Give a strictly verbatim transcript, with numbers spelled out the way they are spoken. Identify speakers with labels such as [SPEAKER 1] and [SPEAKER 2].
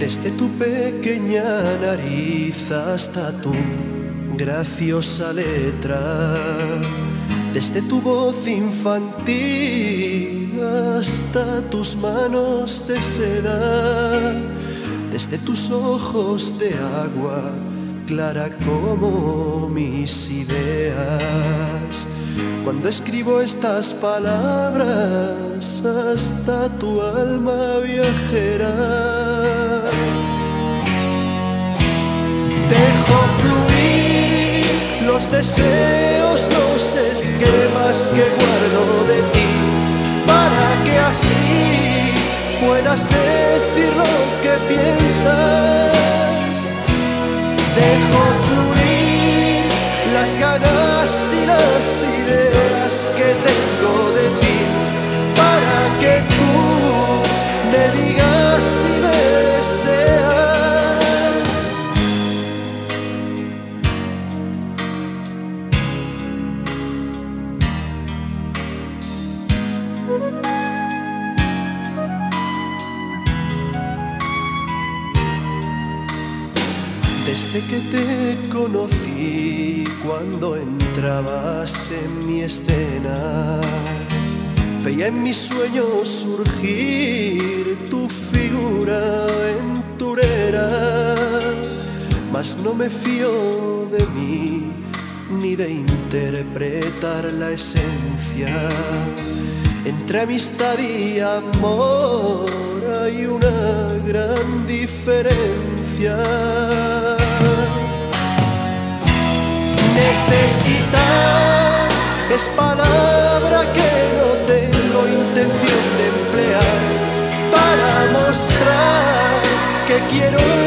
[SPEAKER 1] Desde tu pequeña nariz hasta tu graciosa letra, desde tu voz infantil hasta tus manos de seda, desde tus ojos de agua clara como mis ideas. Cuando escribo estas palabras, hasta tu alma viajera. Dejo fluir los deseos, los esquemas que guardo de ti, para que así puedas decir lo que piensas. Dejo fluir las ganas y las ideas que tengo de ti, para que tú me digas si me deseas. Desde que te conocí, cuando entrabas en mi escena, veía en mis sueños surgir tu figura aventurera. Mas no me fío de mí, ni de interpretar la esencia. Entre amistad y amor hay una gran diferencia. Necesitar es palabra que no tengo intención de emplear para mostrar que quiero